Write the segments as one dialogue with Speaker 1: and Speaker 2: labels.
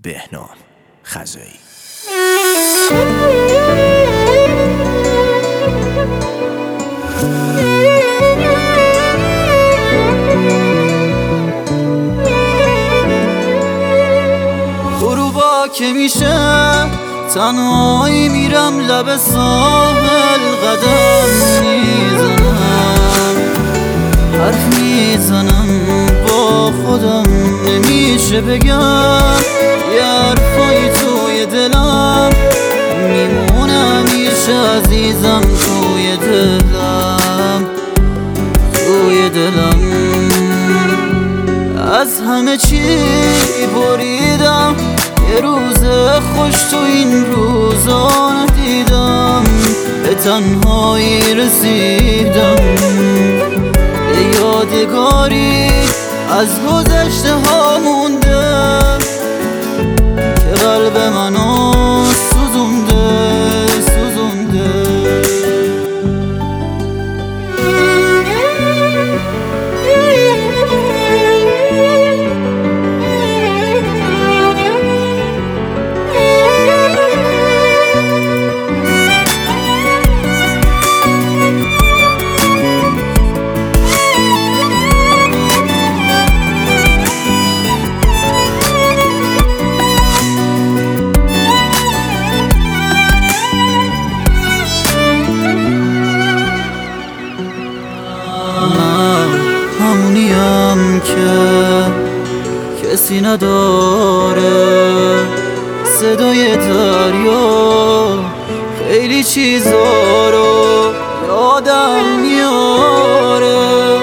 Speaker 1: بهنام خزایی.
Speaker 2: غروبا که میشه تنهایی میرم لب ساحل، قدم میزنم، حرف میزنم با خودم، نمیشه بگم یه حرفایی توی دلم میمونه همیشه عزیزم، توی دلم توی دلم. از همه چی بریدم، یه روز خوش تو این روزا ندیدم، به تنهایی رسیدم، یه یادگاری از گذشته ها مونده که قلب منو سوزونده. همونیم که کسی نداره، صدای دریا خیلی چیزا رو یادم میاره.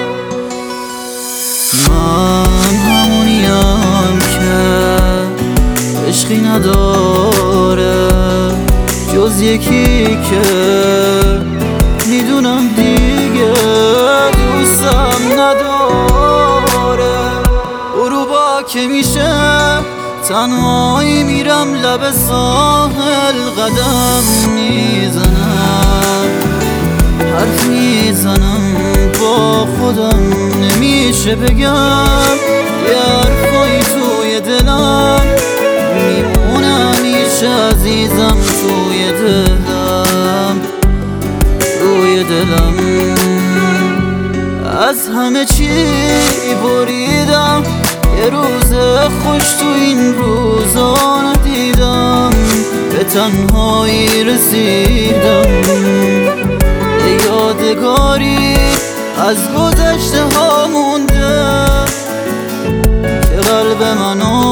Speaker 2: من همونیم که عشقی نداره جز یکی که میدونم دیگه دوستم نداره. غروبا که میشه تنهایی میرم لب ساحل، قدم میزنم، حرف میزنم با خودم، نمیشه بگم یه حرفایی توی دلم میمونه همیشه عزیزم، توی دلم توی دلم. از همه چی بریدم، یه روز خوش تو این روزا ندیدم، به تنهایی رسیدم، یه یادگاری از گذشته ها مونده که قلب منو